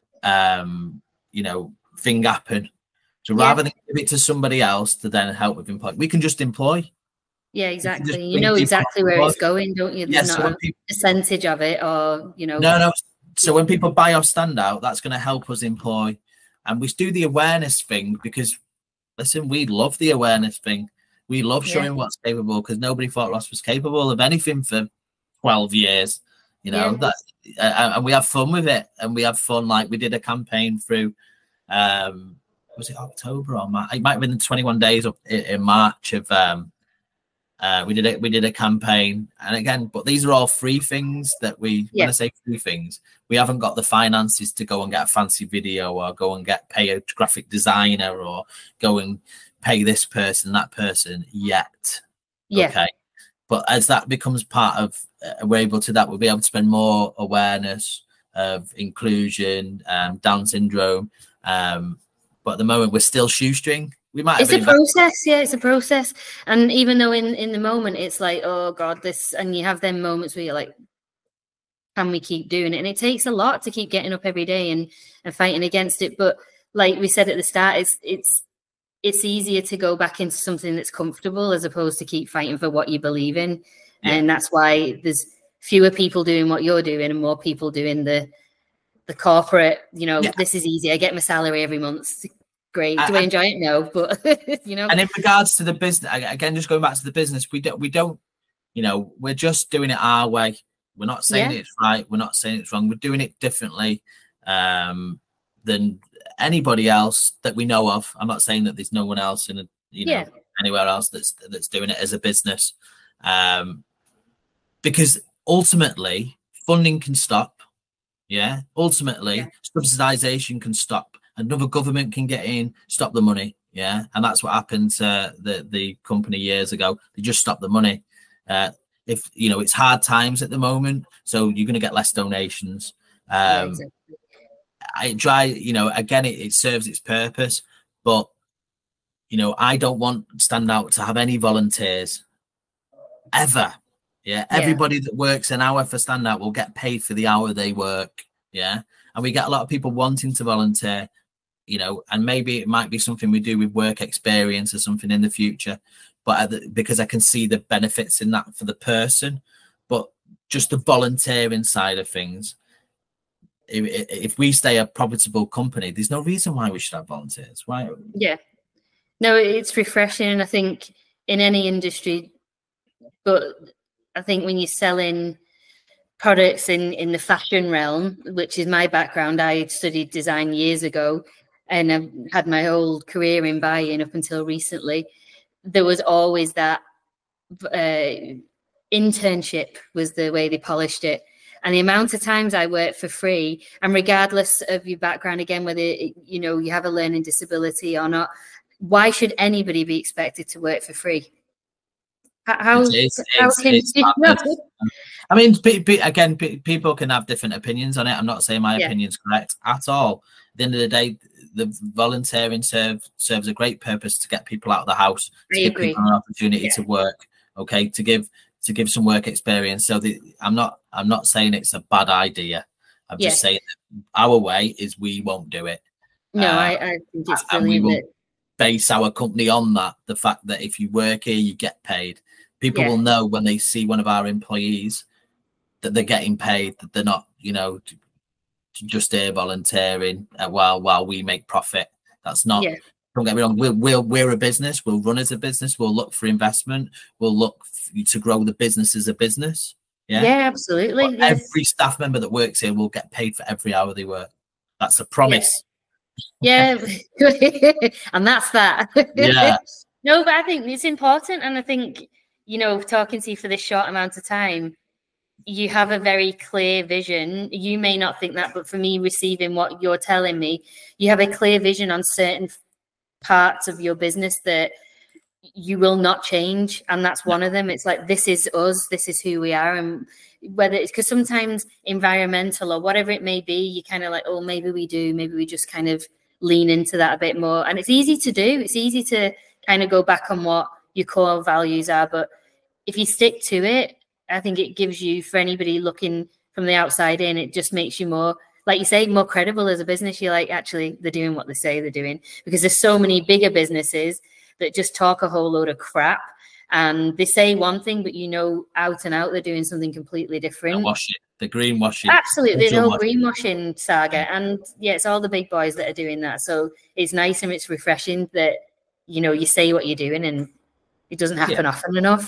thing happen. So rather than give it to somebody else to then help with employment, we can just employ. Yeah, exactly. You know exactly where it's going, don't you? There's not a percentage of it, or, No. So when people buy our standout, that's going to help us employ. And we do the awareness thing because, listen, we love the awareness thing. We love showing what's capable, because nobody thought Ross was capable of anything for 12 years, and we have fun with it. And we have fun. Like, we did a campaign through, was it October or March? It might have been 21 days up in March of, we did a campaign. And again, but these are all free things that when I say free things, we haven't got the finances to go and get a fancy video or go and pay a graphic designer or go and pay this person, that person yet. Yeah. Okay. But as that becomes part of, we're able to we'll be able to spend more awareness of inclusion, Down syndrome. But at the moment we're still shoestring. It's a process. Yeah, it's a process. And even though in the moment it's like, oh God, this, and you have them moments where you're like, can we keep doing it? And it takes a lot to keep getting up every day and fighting against it. But like we said at the start, it's easier to go back into something that's comfortable as opposed to keep fighting for what you believe in. Yeah. And that's why there's fewer people doing what you're doing and more people doing the corporate, this is easy. I get my salary every month. Great. Do I enjoy it? No, but And in regards to the business, again, just going back to the business, we don't, we're just doing it our way. We're not saying it's right. We're not saying it's wrong. We're doing it differently than anybody else that we know of. I'm not saying that there's no one else anywhere else that's doing it as a business, because ultimately funding can stop. Yeah, ultimately subsidization can stop. Another government can get in, stop the money. Yeah, and that's what happened to the company years ago. They just stopped the money. If it's hard times at the moment, so you're going to get less donations. Exactly. I try, again, it serves its purpose, but I don't want Standout to have any volunteers ever. Yeah, everybody that works an hour for Standout will get paid for the hour they work. Yeah, and we get a lot of people wanting to volunteer. And maybe it might be something we do with work experience or something in the future, but because I can see the benefits in that for the person. But just the volunteering side of things, if we stay a profitable company, there's no reason why we should have volunteers. Why? Yeah, no, it's refreshing. I think in any industry, but I think when you're selling products in the fashion realm, which is my background, I studied design years ago. And I've had my whole career in buying up until recently. There was always that internship was the way they polished it. And the amount of times I worked for free, and regardless of your background, again, whether, you have a learning disability or not, why should anybody be expected to work for free? How can I mean, again, people can have different opinions on it. I'm not saying my opinion's correct at all. At the end of the day, the volunteering serves a great purpose to get people out of the house, to give people an opportunity to work. Okay, to give some work experience. So I'm not saying it's a bad idea. I'm just saying that our way is we won't do it. No, I think it's brilliant. And we will base our company on that. The fact that if you work here, you get paid. People will know when they see one of our employees that they're getting paid, that they're not, just here volunteering while we make profit. That's not. Don't get me wrong. We're a business. We'll run as a business. We'll look for investment. We'll look to grow the business as a business. Yeah, absolutely. Every staff member that works here will get paid for every hour they work. That's a promise. Yeah, and that's that. Yeah. No, but I think it's important, and I think talking to you for this short amount of time, you have a very clear vision. You may not think that, but for me, receiving what you're telling me, you have a clear vision on certain parts of your business that you will not change. And that's one of them. It's like, this is us, this is who we are. And whether it's because sometimes environmental or whatever it may be, you kind of like, oh, maybe we do, maybe we just kind of lean into that a bit more. And it's easy to do. It's easy to kind of go back on what your core values are. But if you stick to it, I think it gives you, for anybody looking from the outside in, it just makes you more, like you say, more credible as a business. You're like, actually, they're doing what they say they're doing. Because there's so many bigger businesses that just talk a whole load of crap, and they say one thing, but out and out they're doing something completely different. The greenwashing. Absolutely, the whole greenwashing saga. And yeah, it's all the big boys that are doing that. So it's nice and it's refreshing that, you say what you're doing and it doesn't happen often enough.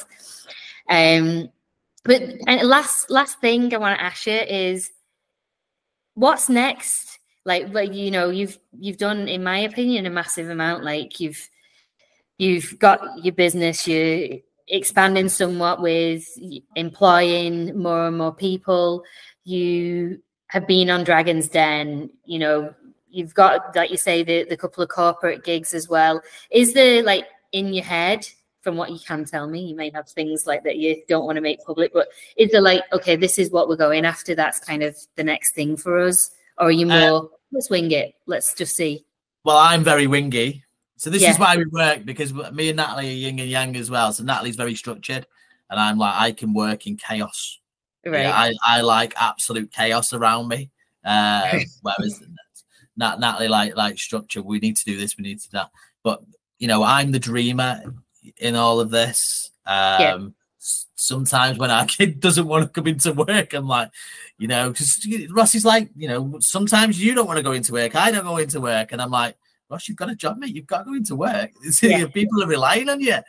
But last thing I want to ask you is, what's next? Like you've done, in my opinion, a massive amount. Like you've got your business, you're expanding somewhat with employing more and more people. You have been on Dragon's Den, you've got, like you say, the couple of corporate gigs as well. Is there, like, in your head, from what you can tell me, you may have things like that you don't want to make public, but is there like, okay, this is what we're going after, that's kind of the next thing for us? Or are you more, let's wing it, let's just see? Well, I'm very wingy. So this is why we work, because me and Natalie are yin and yang as well. So Natalie's very structured, and I'm like, I can work in chaos. Right. Yeah, I like absolute chaos around me. Whereas Natalie like structure. We need to do this. We need to do that. But I'm the dreamer in all of this. Sometimes when our kid doesn't want to come into work, I'm like, because Rossi's like, sometimes you don't want to go into work. I don't go into work, and I'm like, Ross, you've got a job, mate. You've got to go into work. People are relying on you.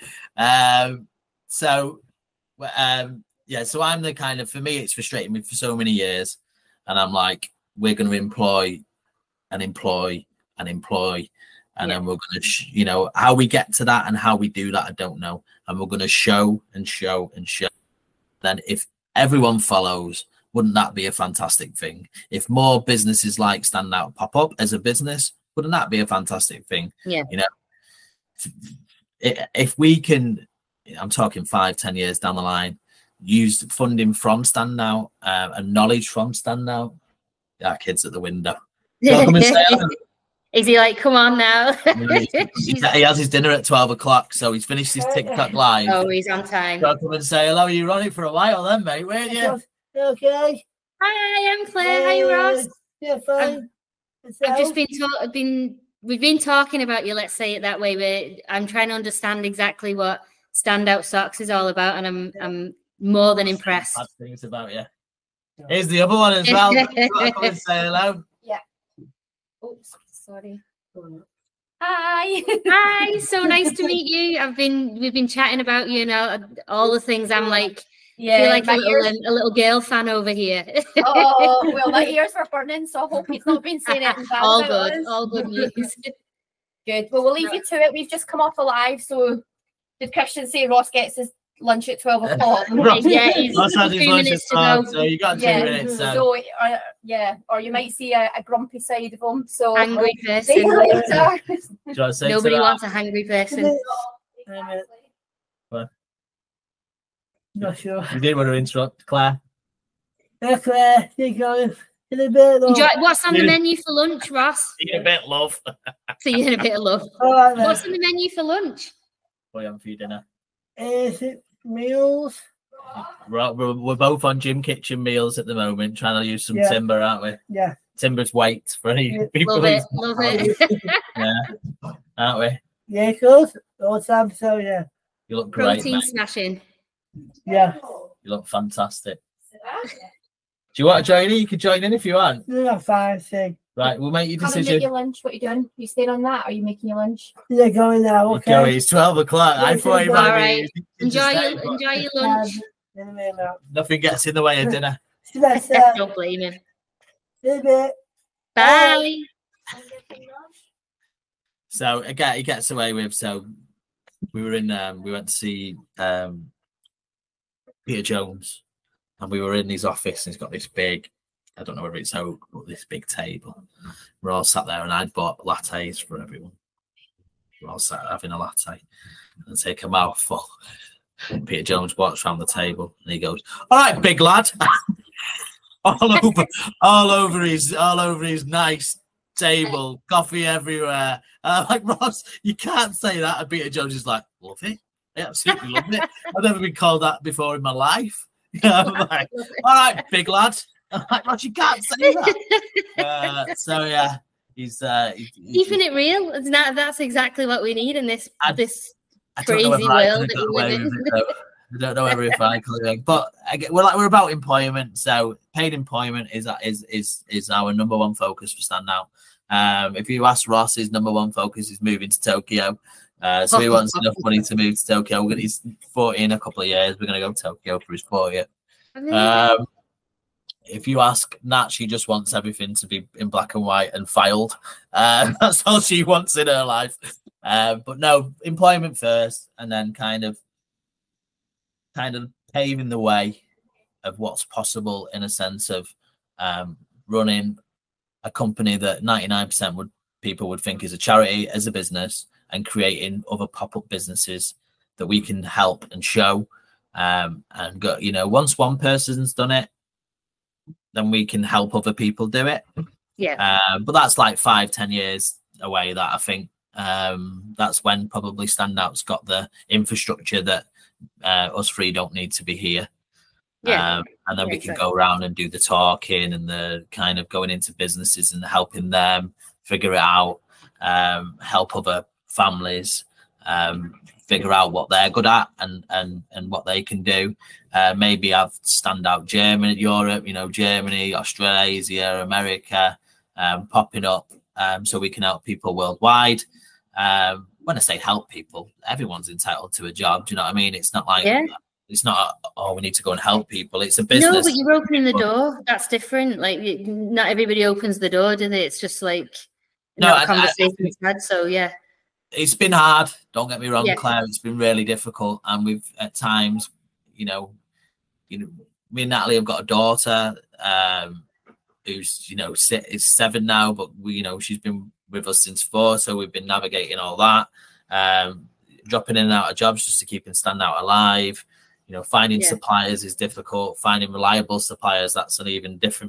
So I'm the kind of, for me, it's frustrating me for so many years. And I'm like, we're going to employ. And then we're going to, how we get to that and how we do that, I don't know. And we're going to show and show and show. Then if everyone follows, wouldn't that be a fantastic thing? If more businesses like Stand Out pop up as a business, wouldn't that be a fantastic thing? Yeah. If we can, I'm talking 5-10 years down the line, use funding from Stand Out and knowledge from Stand Out, our kids at the window. Come and say hello. Is he like, come on now? He has his dinner at 12 o'clock, so he's finished his TikTok live. Oh, he's on time. Come and say hello. You run it for a while then, mate, weren't you? Okay. Hi, I'm Claire. Hi, Ross. Yeah, fine. I've just we've been talking about you, let's say it that way, but I'm trying to understand exactly what Standout Socks is all about, and I'm more than impressed. Bad things about you. Here's the other one as well. Come and say hello. Yeah. Oops, sorry. Hi. Hi. So nice to meet you. We've been chatting about all the things. I'm like, I feel like a little girl fan over here. Oh, well, my ears were burning, so I hope he's not been saying it. All good news. Good. Well, we'll leave you to it. We've just come off a live, so did Christian say Ross gets his lunch at 12 o'clock? Yeah, he's Ross has his lunch at 12, so you got 2 minutes. So, or you might see a grumpy side of him. So angry person. Nobody wants a hungry person. What? Not sure. You didn't want to interrupt, Claire. Claire, you go in a bit. What's on the menu for lunch, Ross? Eating a bit of love. So you're in a bit of love. Right, what's on the menu for lunch? What are you having for your dinner? Is it meals? We're both on Gym Kitchen meals at the moment, trying to use some timber, aren't we? Yeah. Timber's weight for any people. Love it. Yeah, aren't we? Yeah, good. All the time, so yeah. You look great, protein smashing. Yeah. You look fantastic. Do you want to join in? You can join in if you want. Yeah, fine, see. Right, we'll make your decision. Come and make your lunch. What are you doing? You staying on that, or are you making your lunch? Yeah, going now. Okay. Okay, it's 12 o'clock. I thought you might right. Enjoy your lunch. Nothing gets in the way of dinner. Don't blame him. See you a bit. Bye. So again, he gets away with. So we were in. We went to see Peter Jones, and we were in his office. And he's got this big. I don't know whether it's oak, but this big table. We're all sat there, and I'd bought lattes for everyone. we're all sat having a latte and take a mouthful. Peter Jones walks around the table and he goes, "All right, big lad." all over his nice table, coffee everywhere. Like, Ross, you can't say that. And Peter Jones is like, "Love it. I absolutely love it. I've never been called that before in my life." I'm like, "All right, big lad." I'm like, "Ross, you can't say that." So yeah, he's keeping it real. That's exactly what we need in this crazy world that we live in. I don't know every thing, but we're about employment. So paid employment is our number one focus for Standout. If you ask Ross, his number one focus is moving to Tokyo. So he wants enough money to move to Tokyo. He's 40 in a couple of years. We're going to go to Tokyo for his 40th. If you ask Nat, she just wants everything to be in black and white and filed. That's all she wants in her life. But no, employment first, and then kind of paving the way of what's possible in a sense of running a company that 99% people would think is a charity as a business, and creating other pop-up businesses that we can help and show. And go, once one person's done it, then we can help other people do it. Yeah. But that's like 5-10 years away. That I think that's when probably Standout's got the infrastructure that us three don't need to be here. Yeah. And then we can go around and do the talking and the kind of going into businesses and helping them figure it out, help other families figure out what they're good at and what they can do. Maybe have Standout Germany, Europe, Germany, Australasia, America, popping up, so we can help people worldwide. When I say help people, everyone's entitled to a job. Do you know what I mean? It's not like it's not, we need to go and help people. It's a business. No, but you're opening the door. That's different. Like, not everybody opens the door, do they? It's just like conversations had. So yeah, it's been hard. Don't get me wrong, Claire. It's been really difficult, and we've at times, me and Natalie have got a daughter who's is 7 now, but she's been with us since 4, so we've been navigating all that, dropping in and out of jobs just to keep Standout alive. Finding suppliers is difficult. Finding reliable suppliers, that's an even different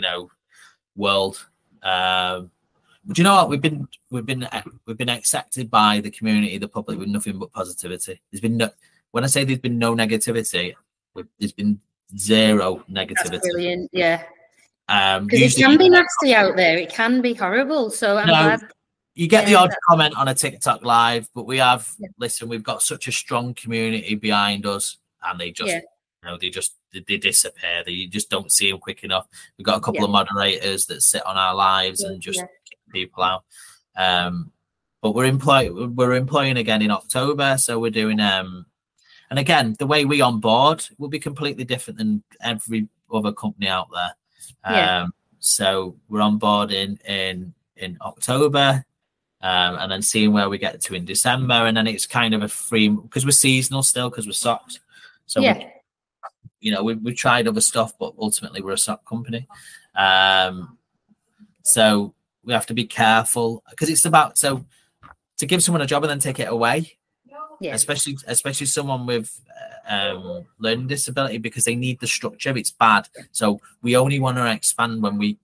world. But you know what? We've been accepted by the community, the public, with nothing but positivity. There's been when I say there's been no negativity, there's been zero negativity. That's brilliant, yeah. Because it can be nasty out there. It can be horrible. So I'm glad. You get the odd comment on a TikTok live, but we have we've got such a strong community behind us, and they just they disappear. They just don't see them quick enough. We've got a couple of moderators that sit on our lives and just kick people out. But we're employing again in October, so we're doing and again, the way we onboard will be completely different than every other company out there. So we're on board in October, and then seeing where we get to in December, and then it's kind of a free, because we're seasonal still, because we're socks. So we've tried other stuff, but ultimately we're a sock company. So we have to be careful, because it's about to give someone a job and then take it away. Yeah. Especially someone with learning disability, because they need the structure. It's bad. So we only want to expand when we,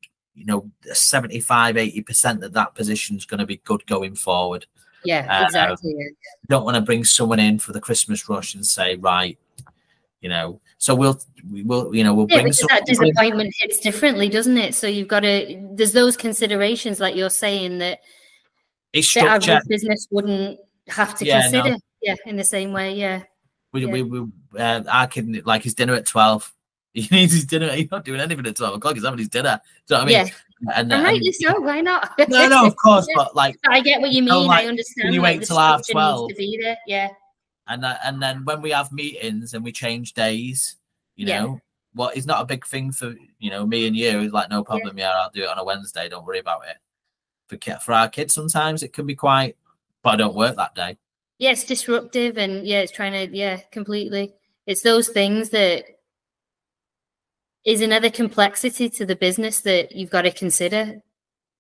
75-80% that position is going to be good going forward. Yeah, exactly. Don't want to bring someone in for the Christmas rush and say, right, so we'll bring because that disappointment hits differently, doesn't it? So you've got to, there's those considerations, like you're saying, that the average business wouldn't have to consider. In the same way. We our kid, like, his dinner at 12. He needs his dinner. He's not doing anything at 12 o'clock. He's having his dinner. Do you know what I mean? And rightly so. Why not? No, of course. But like, I get what you mean. I understand. You wait till 12. To be there. Yeah. And then when we have meetings and we change days, what is not a big thing for me and you, is like, no problem. Yeah, I'll do it on a Wednesday. Don't worry about it. For our kids, sometimes it can be quite, but I don't work that day. Yeah, it's disruptive, and it's trying to, completely. It's those things that is another complexity to the business that you've got to consider.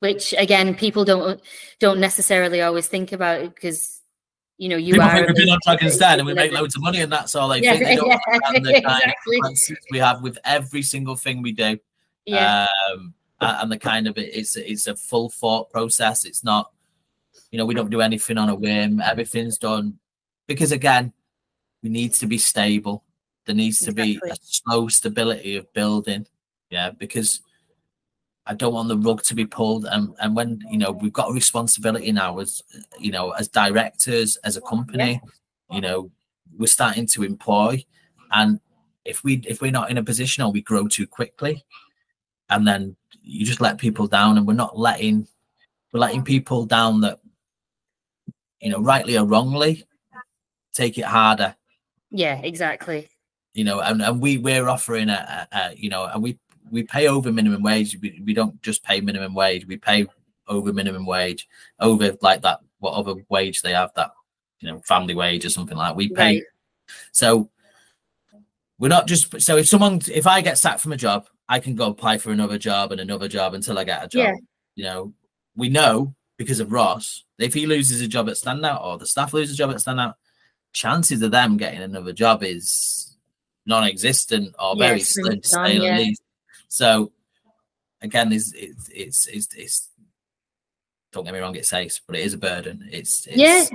which again, people don't necessarily always think about it because, you know, you People are. think we've been on Dragon's Den and we make loads of money, and that's all they think. They don't understand the kind of consequences we have with every single thing we do. Yeah. And the kind of it's a full thought process. It's not, you know, we don't do anything on a whim. Everything's done because, again, we need to be stable. There needs to be a slow stability of building. Yeah, because I don't want the rug to be pulled. And when, you know, we've got a responsibility now as, you know, as directors, as a company, you know, we're starting to employ. And if we're not in a position or we grow too quickly, and then you just let people down, and we're letting people down that, you know, rightly or wrongly, take it harder. Yeah, exactly. You know, and we're offering you know, and we pay over minimum wage. We don't just pay minimum wage. We pay over minimum wage, over like that, what other wage they have, that, you know, family wage or something like that. We pay. Right. So we're not just, so if I get sacked from a job, I can go apply for another job and another job until I get a job. Yeah. You know, we know because of Ross, if he loses a job at Standout or the staff loses a job at Standout, chances of them getting another job is non-existent or very slim, to say the least. So again, it's don't get me wrong, it's ace, but it is a burden. It's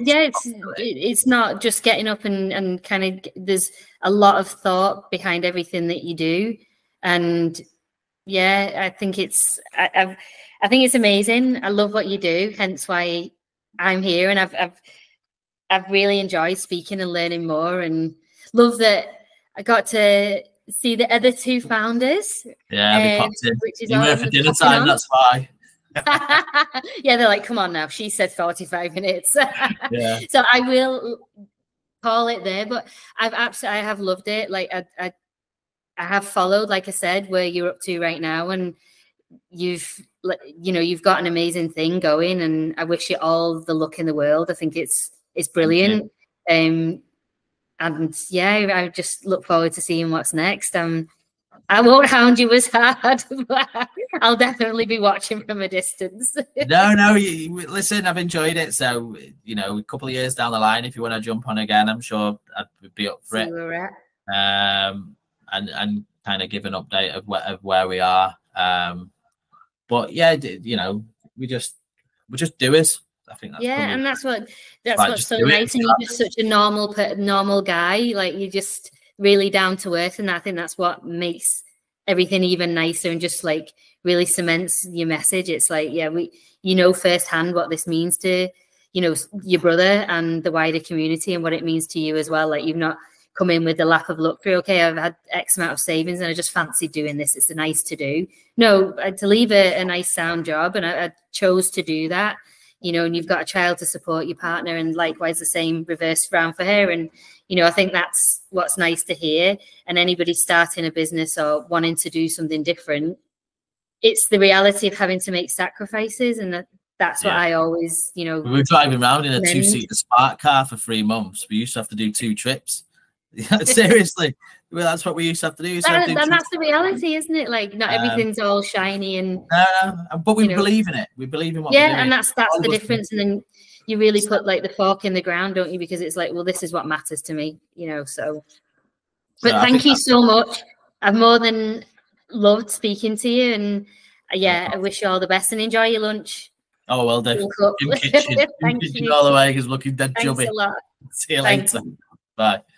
not just getting up and kind of, there's a lot of thought behind everything that you do. And yeah, I think it's amazing. I love what you do, hence why I'm here, and I've really enjoyed speaking and learning more, and love that I got to see the other two founders. Yeah, they popped in. You were for dinner time, that's why. Yeah, they're like, come on now. She said 45 minutes. Yeah. So I will call it there, but I have loved it. Like I have followed, like I said, where you're up to right now, and you've got an amazing thing going, and I wish you all the luck in the world. I think it's brilliant. And yeah, I just look forward to seeing what's next. I won't hound you as hard, but I'll definitely be watching from a distance. No, listen, I've enjoyed it. So, you know, a couple of years down the line, if you want to jump on again, I'm sure I'd be up for it. And kind of give an update of where we are. But yeah, you know, we're just doers. I think that's and that's what's so nice. And you're just such a normal guy. Like, you're just really down to earth, and I think that's what makes everything even nicer and just like really cements your message. It's like, you know firsthand what this means to, you know, your brother and the wider community, and what it means to you as well. Like, you've not come in with the lap of luck through, okay, I've had X amount of savings and I just fancy doing this. It's nice to do. No, to leave a nice sound job, and I chose to do that, you know, and you've got a child to support your partner, and likewise the same reverse round for her. And, you know, I think that's what's nice to hear. And anybody starting a business or wanting to do something different, it's the reality of having to make sacrifices. And that's what I always, you know. We were driving around in a 2-seater Spark car for 3 months. We used to have to do 2 trips. Seriously, well, that's what we used to have to do. And that's the reality, isn't it? Like, not everything's all shiny and. But we believe in it. We believe in what we're doing. And that's the difference. And then you really put like the fork in the ground, don't you? Because it's like, well, this is what matters to me, you know. So, but thank you so much. I've more than loved speaking to you, and I wish you all the best and enjoy your lunch. Oh, well done. In kitchen. Thank you all the way, because looking dead Thanks chubby. A lot. See you later. Bye.